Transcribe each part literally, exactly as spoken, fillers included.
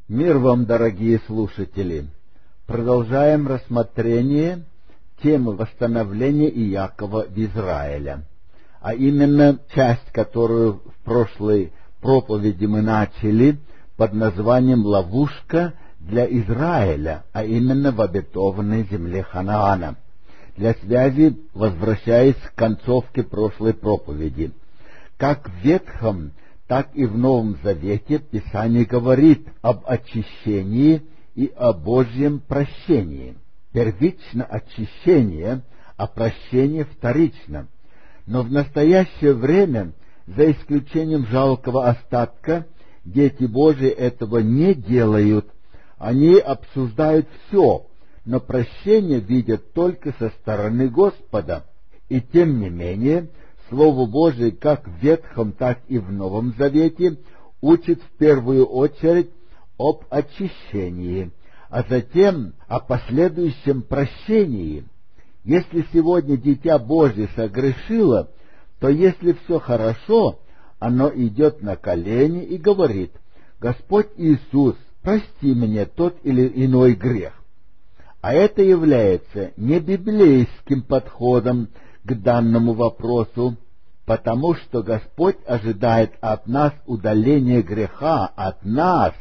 Мир вам, дорогие слушатели! Продолжаем рассмотрение темы восстановления Иакова в Израиля, а именно часть, которую в прошлой проповеди мы начали под названием «Ловушка для Израиля», а именно в обетованной земле Ханаана. Для связи возвращаясь к концовке прошлой проповеди. Как в Ветхом, так и в Новом Завете Писание говорит об очищении и о Божьем прощении. Первично очищение, а прощение вторично. Но в настоящее время, за исключением жалкого остатка, дети Божии этого не делают. Они обсуждают все, но прощение видят только со стороны Господа. И тем не менее, Слово Божие как в Ветхом, так и в Новом Завете учит в первую очередь об очищении, а затем о последующем прощении. Если сегодня дитя Божье согрешило, то если все хорошо, оно идет на колени и говорит: «Господь Иисус, прости мне тот или иной грех». А это является не библейским подходом к данному вопросу, потому что Господь ожидает от нас удаления греха, от нас.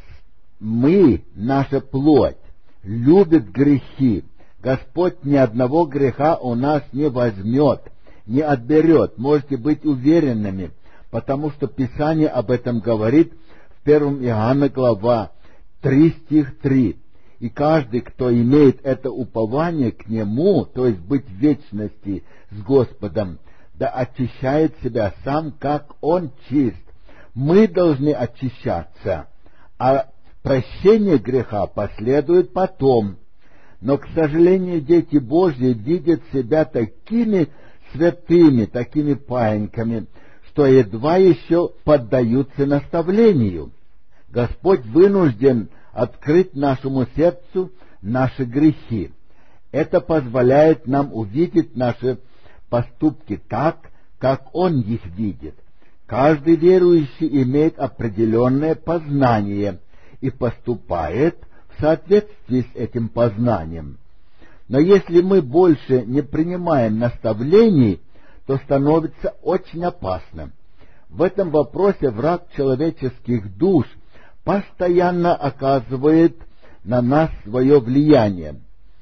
Мы, наша плоть, любит грехи. Господь ни одного греха у нас не возьмет, не отберет, можете быть уверенными, потому что Писание об этом говорит в первом Иоанна глава три стих три. И каждый, кто имеет это упование к Нему, то есть быть в вечности с Господом, да очищает себя сам, как Он чист. Мы должны очищаться, а прощение греха последует потом. Но, к сожалению, дети Божьи видят себя такими святыми, такими паиньками, что едва еще поддаются наставлению. Господь вынужден открыть нашему сердцу наши грехи. Это позволяет нам увидеть наши поступки так, как Он их видит. Каждый верующий имеет определенное познание и поступает в соответствии с этим познанием. Но если мы больше не принимаем наставлений, то становится очень опасно. В этом вопросе враг человеческих душ постоянно оказывает на нас свое влияние.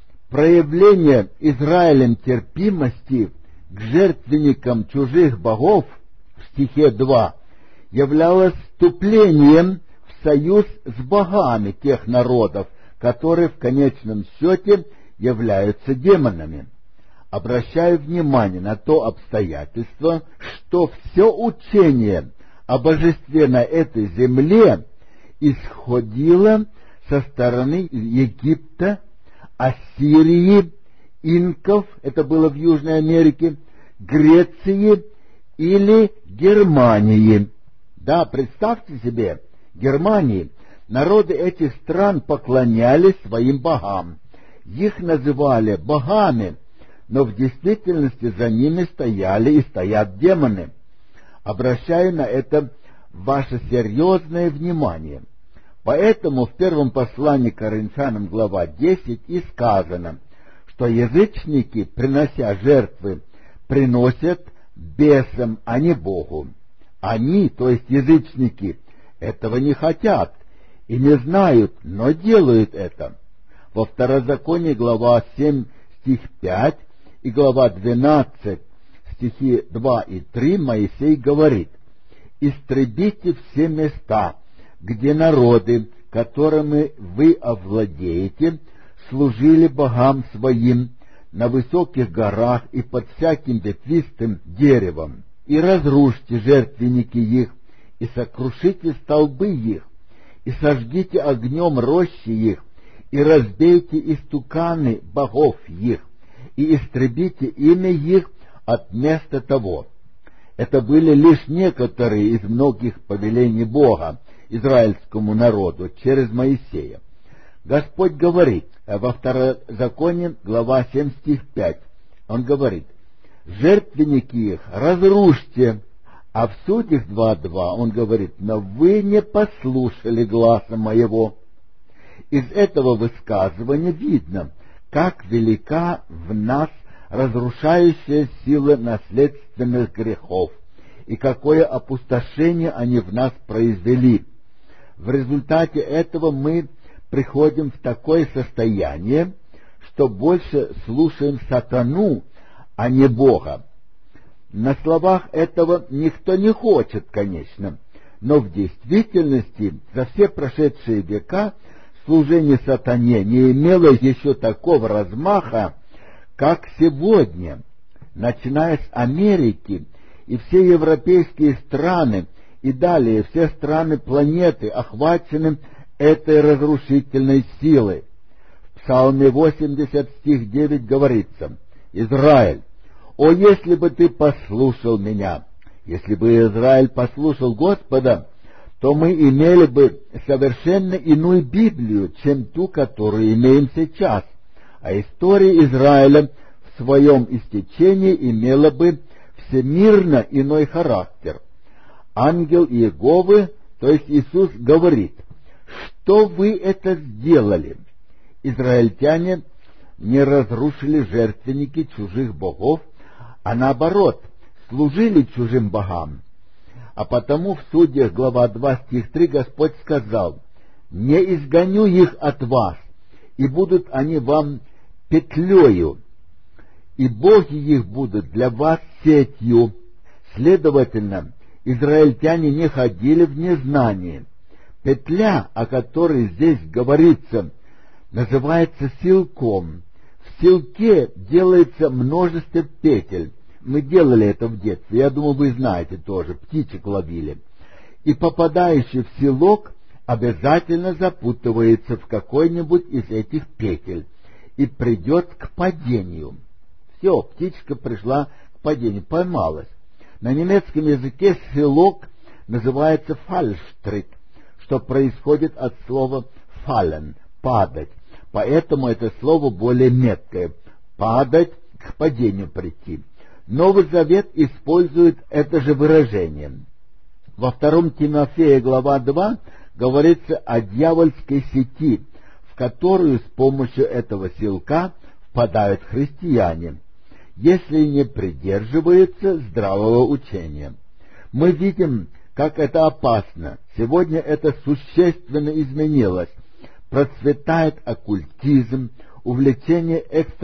Проявление Израилем терпимости к жертвенникам чужих богов в стихе два являлось вступлением в союз с богами тех народов, которые в конечном счете являются демонами. Обращаю внимание на то обстоятельство, что все учение о божестве на этой земле исходило со стороны Египта, Ассирии, инков, это было в Южной Америке, Греции или Германии. Да, представьте себе, Германии, народы этих стран поклонялись своим богам. Их называли богами, но в действительности за ними стояли и стоят демоны. Обращаю на это ваше серьезное внимание. Поэтому в первом послании к Коринфянам, глава десять, и сказано, что язычники, принося жертвы, приносят бесам, а не Богу. Они, то есть язычники, этого не хотят и не знают, но делают это. Во Второзаконии, глава семь, стих пять, и глава двенадцать, стихи два и три, Моисей говорит: «Истребите все места, где народы, которыми вы овладеете, служили богам своим на высоких горах и под всяким ветвистым деревом, и разрушьте жертвенники их, и сокрушите столбы их, и сожгите огнем рощи их, и разбейте истуканы богов их, и истребите имя их от места того». Это были лишь некоторые из многих повелений Бога израильскому народу через Моисея. Господь говорит во Второзаконии, глава семь, стих пять, Он говорит: «Жертвенники их разрушьте». А в Судьях два два Он говорит: «Но вы не послушали гласа моего». Из этого высказывания видно, как велика в нас разрушающая сила наследственных грехов и какое опустошение они в нас произвели. В результате этого мы приходим в такое состояние, что больше слушаем сатану, а не Бога. На словах этого никто не хочет, конечно, но в действительности за все прошедшие века служение сатане не имело еще такого размаха, как сегодня. Начиная с Америки и все европейские страны, и далее все страны планеты охвачены этой разрушительной силой. В Псалме восемьдесят, стих девять говорится: «Израиль, о, если бы ты послушал меня, если бы Израиль послушал Господа, то мы имели бы совершенно иную Библию, чем ту, которую имеем сейчас, а история Израиля в своем истечении имела бы всемирно иной характер». Ангел Иеговы, то есть Иисус, говорит: «Что вы это сделали?» Израильтяне не разрушили жертвенники чужих богов, а наоборот, служили чужим богам. А потому в Судьях, глава два, стих три, Господь сказал: «Не изгоню их от вас, и будут они вам петлею, и боги их будут для вас сетью». Следовательно, израильтяне не ходили в незнании. Петля, о которой здесь говорится, называется силком. В силке делается множество петель. Мы делали это в детстве, я думаю, вы знаете тоже, птичек ловили. И попадающий в силок обязательно запутывается в какой-нибудь из этих петель и придет к падению. Все, птичка пришла к падению, поймалась. На немецком языке силок называется фальштрик, что происходит от слова fallen, падать. Поэтому это слово более меткое — падать, к падению прийти. Новый Завет использует это же выражение. Во втором Тимофея, глава два, говорится о дьявольской сети, в которую с помощью этого силка впадают христиане, если не придерживаются здравого учения. Мы видим, как это опасно. Сегодня это существенно изменилось. Процветает оккультизм, увлечение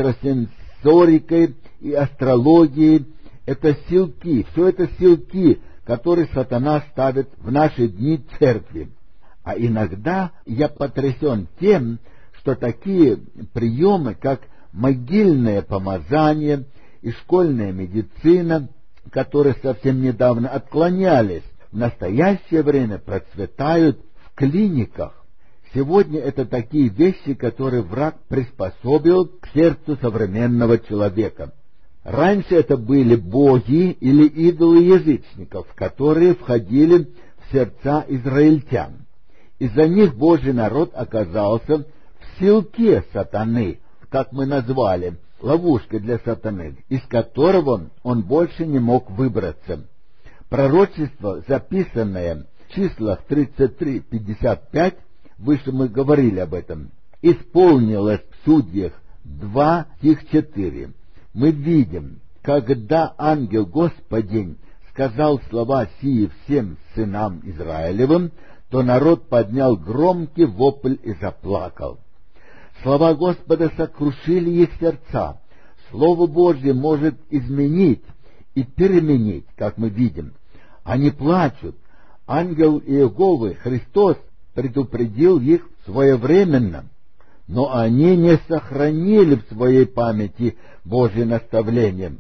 экстрасенсорикой и астрологией. Это силки, все это силки, которые сатана ставит в наши дни церкви. А иногда я потрясен тем, что такие приемы, как могильное помазание и школьная медицина, которые совсем недавно отклонялись, в настоящее время процветают в клиниках. Сегодня это такие вещи, которые враг приспособил к сердцу современного человека. Раньше это были боги или идолы язычников, которые входили в сердца израильтян. Из-за них Божий народ оказался в силке сатаны, как мы назвали, ловушкой для сатаны, из которого он больше не мог выбраться. Пророчество, записанное в числах тридцать три пятьдесят пять, выше мы говорили об этом, исполнилось в Судьях два, стих четыре. Мы видим, когда ангел Господень сказал слова сии всем сынам Израилевым, то народ поднял громкий вопль и заплакал. Слова Господа сокрушили их сердца. Слово Божье может изменить и переменить, как мы видим. Они плачут. Ангел Иеговы, Христос, предупредил их своевременно, но они не сохранили в своей памяти Божье наставление.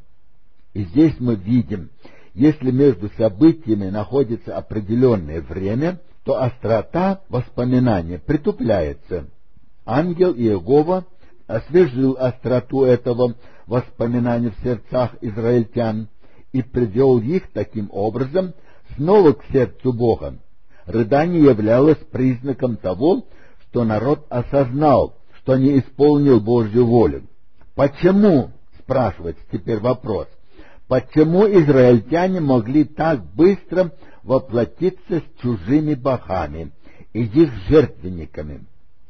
И здесь мы видим, если между событиями находится определенное время, то острота воспоминания притупляется. Ангел Иегова освежил остроту этого воспоминания в сердцах израильтян и привел их таким образом снова к сердцу Бога. Рыдание являлось признаком того, что народ осознал, что не исполнил Божью волю. Почему, спрашивается теперь вопрос, почему израильтяне могли так быстро воплотиться с чужими богами и их жертвенниками?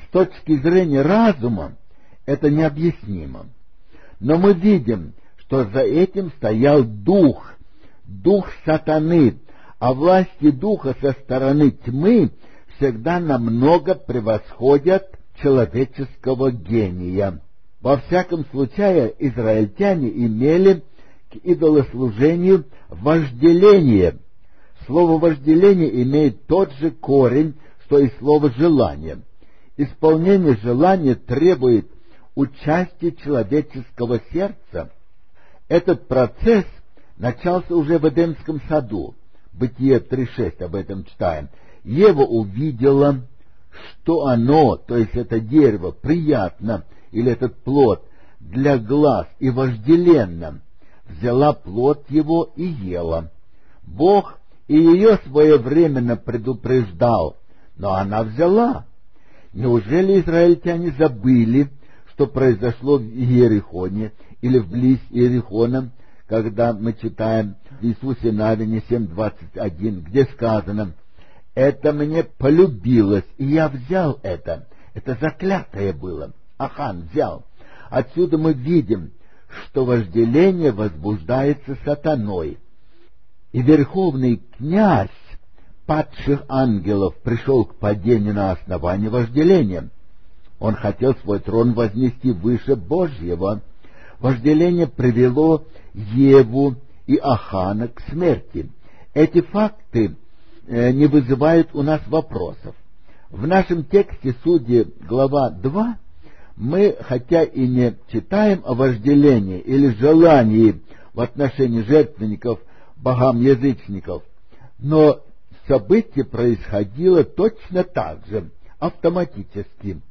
С точки зрения разума это необъяснимо. Но мы видим, что за этим стоял дух, дух сатаны, а власти духа со стороны тьмы всегда намного превосходят человеческого гения. Во всяком случае, израильтяне имели к идолослужению вожделение. Слово «вожделение» имеет тот же корень, что и слово «желание». Исполнение желания требует участия человеческого сердца. Этот процесс начался уже в Эдемском саду. Бытие три шесть, об этом читаем. Ева увидела, что оно, то есть это дерево, приятно, или этот плод, для глаз и вожделенно. Взяла плод его и ела. Бог и ее своевременно предупреждал, но она взяла. Неужели израильтяне забыли, что произошло в Иерихоне или вблизь Иерихона, когда мы читаем в Иисусе Навине семь двадцать один, где сказано: «Это мне полюбилось, и я взял это». Это заклятое было. Ахан взял. Отсюда мы видим, что вожделение возбуждается сатаной. И верховный князь падших ангелов пришел к падению на основании вожделения. Он хотел свой трон вознести выше Божьего. Вожделение привело Еву и Ахана к смерти. Эти факты э, не вызывают у нас вопросов. В нашем тексте Судьи, глава два, мы, хотя и не читаем о вожделении или желании в отношении жертвенников богам-язычников, но событие происходило точно так же, автоматически.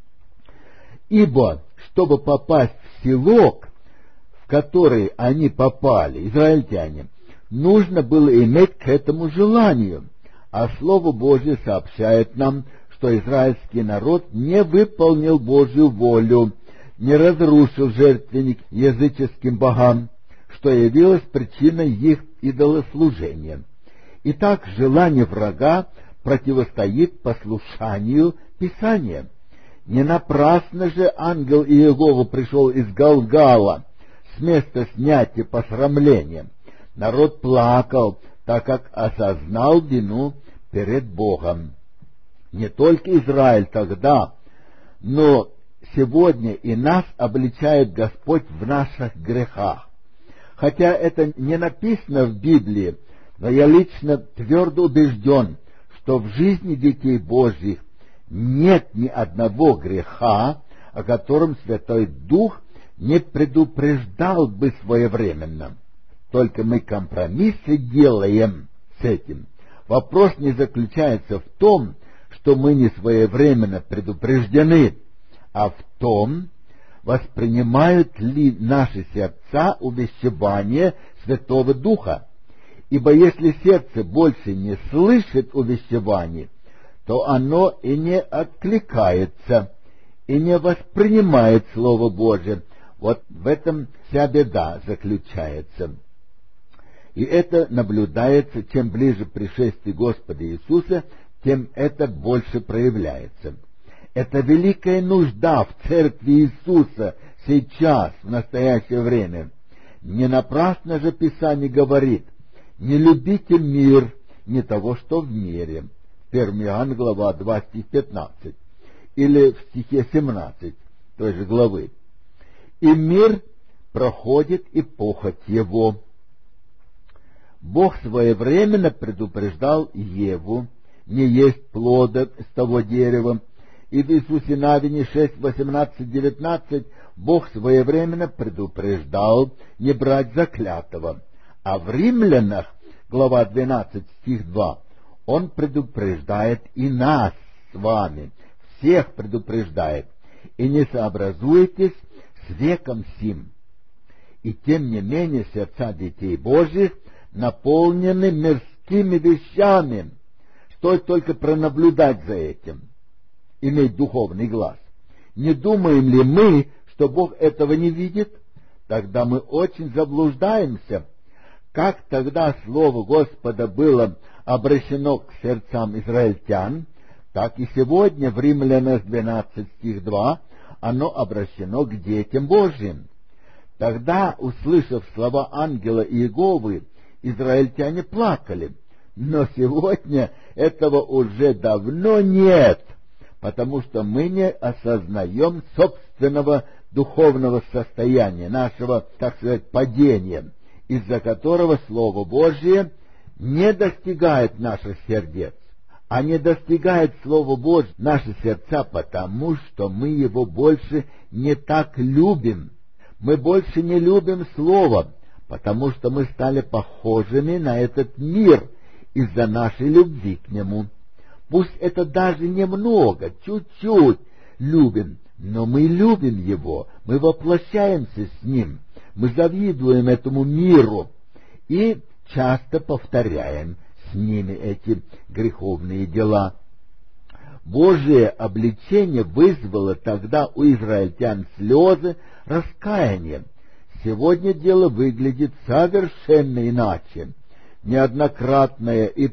Ибо, чтобы попасть в селок, в который они попали, израильтяне, нужно было иметь к этому желанию, а Слово Божье сообщает нам, что израильский народ не выполнил Божью волю, не разрушил жертвенник языческим богам, что явилось причиной их идолослужения. Итак, желание врага противостоит послушанию Писания. Не напрасно же ангел Иегова пришел из Галгала, с места снятия посрамления. Народ плакал, так как осознал вину перед Богом. Не только Израиль тогда, но сегодня и нас обличает Господь в наших грехах. Хотя это не написано в Библии, но я лично твердо убежден, что в жизни детей Божьих нет ни одного греха, о котором Святой Дух не предупреждал бы своевременно. Только мы компромиссы делаем с этим. Вопрос не заключается в том, что мы не своевременно предупреждены, а в том, воспринимают ли наши сердца увещевание Святого Духа. Ибо если сердце больше не слышит увещеваний, то оно и не откликается, и не воспринимает Слово Божие. Вот в этом вся беда заключается. И это наблюдается, чем ближе пришествие Господа Иисуса, тем это больше проявляется. Это великая нужда в церкви Иисуса сейчас, в настоящее время. Не напрасно же Писание говорит: «Не любите мир, не того, что в мире». первое Иоанна, глава два, стих пятнадцать. Или в стихе семнадцать той же главы. «И мир проходит, и похоть его». Бог своевременно предупреждал Еву не есть плода с того дерева, и в Иисусе Навине шесть, восемнадцать, девятнадцать Бог своевременно предупреждал не брать заклятого. А в Римлянах, глава двенадцать, стих два, Он предупреждает и нас с вами, всех предупреждает: «И не сообразуйтесь с веком сим». И тем не менее сердца детей Божьих наполнены мирскими вещами. Стоит только пронаблюдать за этим, иметь духовный глаз. Не думаем ли мы, что Бог этого не видит? Тогда мы очень заблуждаемся. Как тогда Слово Господа было обращено к сердцам израильтян, так и сегодня в Римлянах двенадцать стих два оно обращено к детям Божьим. Тогда, услышав слова ангела Иеговы, израильтяне плакали. Но сегодня этого уже давно нет, потому что мы не осознаем собственного духовного состояния, нашего, так сказать, падения, из-за которого Слово Божие не достигает наших сердец. А не достигает Слово Божие наши сердца, потому что мы его больше не так любим. Мы больше не любим Слово, потому что мы стали похожими на этот мир из-за нашей любви к нему. Пусть это даже немного, чуть-чуть любим, но мы любим его, мы воплощаемся с ним, мы завидуем этому миру и часто повторяем с ними эти греховные дела. Божие обличение вызвало тогда у израильтян слезы раскаяния. Сегодня дело выглядит совершенно иначе. Неоднократное и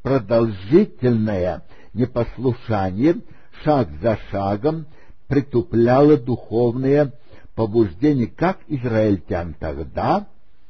продолжительное непослушание шаг за шагом притупляло духовное побуждение как израильтян тогда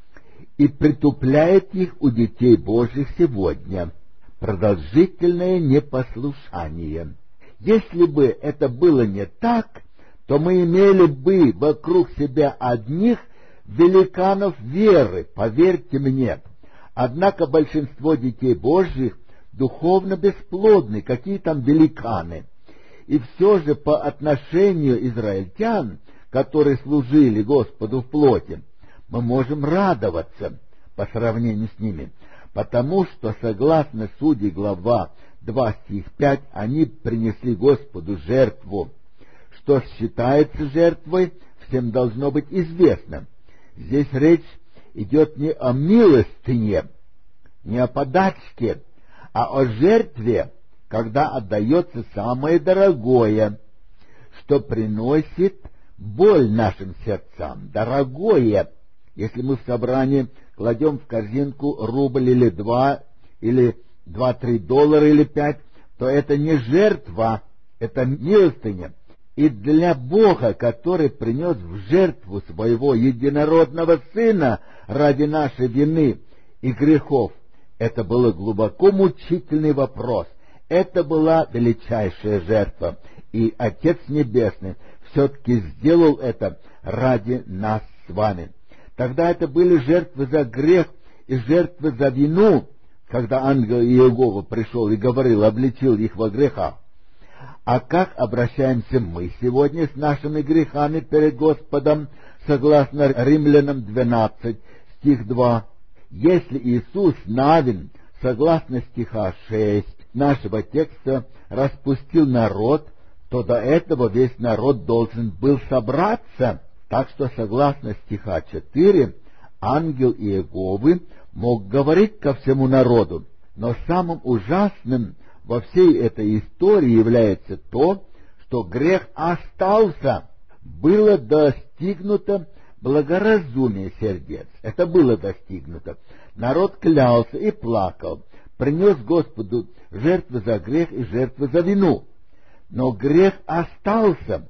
и притупляет их у детей Божьих сегодня. Продолжительное непослушание. Если бы это было не так, то мы имели бы вокруг себя одних великанов веры, поверьте мне. Однако большинство детей Божьих духовно бесплодны, какие там великаны. И все же по отношению израильтян, которые служили Господу в плоти, мы можем радоваться по сравнению с ними, потому что, согласно Судей, глава два, стих пять, они принесли Господу жертву. Что считается жертвой, всем должно быть известно. Здесь речь идет не о милостыне, не о подачке, а о жертве, когда отдается самое дорогое, что приносит боль нашим сердцам. Дорогое, если мы в собрании кладем в корзинку рубль или два, или два-три доллара или пять, то это не жертва, это милостыня. И для Бога, который принес в жертву своего единородного Сына ради нашей вины и грехов, это был глубоко мучительный вопрос. Это была величайшая жертва. И Отец Небесный все-таки сделал это ради нас с вами. Тогда это были жертвы за грех и жертвы за вину, когда ангел Иегова пришел и говорил, обличил их во грехах. А как обращаемся мы сегодня с нашими грехами перед Господом, согласно Римлянам двенадцать, стих два? Если Иисус Навин, согласно стиха шесть нашего текста, распустил народ, то до этого весь народ должен был собраться. Так что, согласно стиха четыре, ангел Иеговы мог говорить ко всему народу. Но самым ужасным во всей этой истории является то, что грех остался. Было достигнуто благоразумие сердец. Это было достигнуто. Народ клялся и плакал, принес Господу жертвы за грех и жертвы за вину. Но грех остался.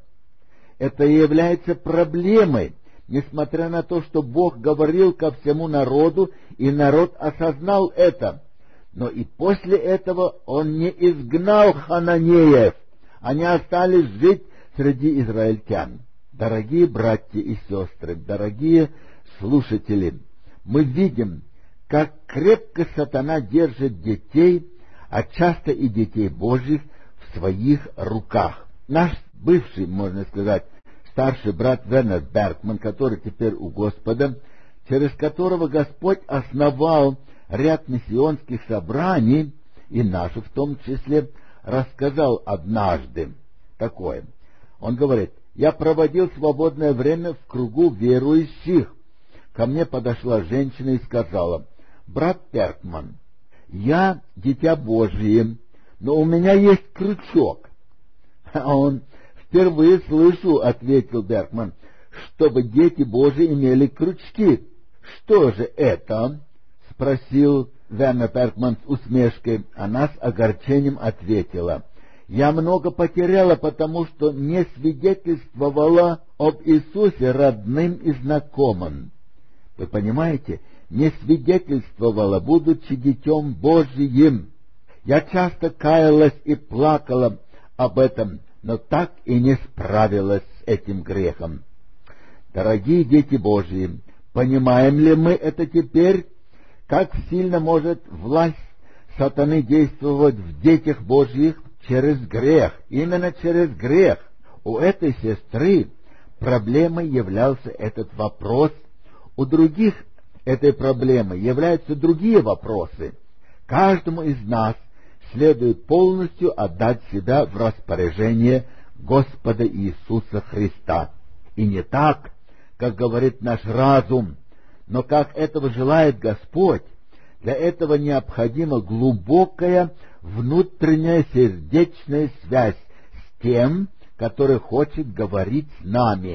Это является проблемой, несмотря на то, что Бог говорил ко всему народу, и народ осознал это. Но и после этого он не изгнал хананеев, они остались жить среди израильтян. Дорогие братья и сестры, дорогие слушатели, мы видим, как крепко сатана держит детей, а часто и детей Божьих, в своих руках. Наш бывший, можно сказать, старший брат Вернер Бергман, который теперь у Господа, через которого Господь основал ряд миссионских собраний, и наши в том числе, рассказал однажды такое. Он говорит: «Я проводил свободное время в кругу верующих. Ко мне подошла женщина и сказала: брат Бергман, я дитя Божие, но у меня есть крючок». А он: «Впервые слышу, — ответил Бергман, — чтобы дети Божии имели крючки». «Что же это?» — спросил Вернер Бергман с усмешкой. Она с огорчением ответила: Я много потеряла, потому что не свидетельствовала об Иисусе родным и знакомым. Вы понимаете? Не свидетельствовала, будучи Детем Божиим. Я часто каялась и плакала об этом, но так и не справилась с этим грехом. Дорогие дети Божьи, понимаем ли мы это теперь? Как сильно может власть сатаны действовать в детях Божьих? Через грех, именно через грех. У этой сестры проблемой являлся этот вопрос, у других этой проблемой являются другие вопросы. Каждому из нас следует полностью отдать себя в распоряжение Господа Иисуса Христа. И не так, как говорит наш разум, но как этого желает Господь. Для этого необходима глубокая внутренняя сердечная связь с тем, который хочет говорить с нами.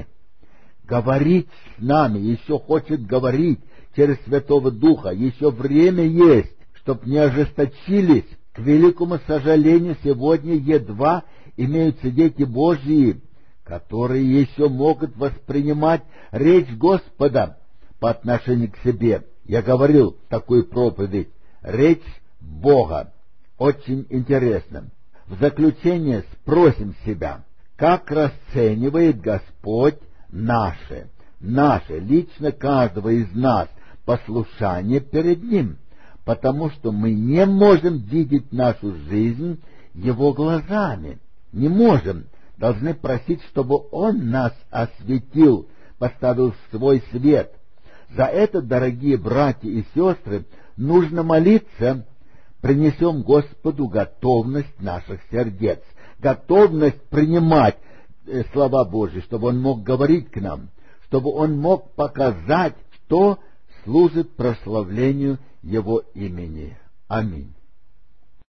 Говорить с нами, еще хочет говорить через Святого Духа, еще время есть, чтоб не ожесточились. К великому сожалению, сегодня едва имеются дети Божьи, которые еще могут воспринимать речь Господа по отношению к себе. Я говорил такую проповедь «Речь Бога». Очень интересно. В заключение спросим себя, как расценивает Господь наше, наше, лично каждого из нас, послушание перед Ним, потому что мы не можем видеть нашу жизнь Его глазами. Не можем. Должны просить, чтобы Он нас осветил, поставил в свой свет. За это, дорогие братья и сестры, нужно молиться. Принесем Господу готовность наших сердец, готовность принимать слова Божьи, чтобы Он мог говорить к нам, чтобы Он мог показать, что служит прославлению Его имени. Аминь.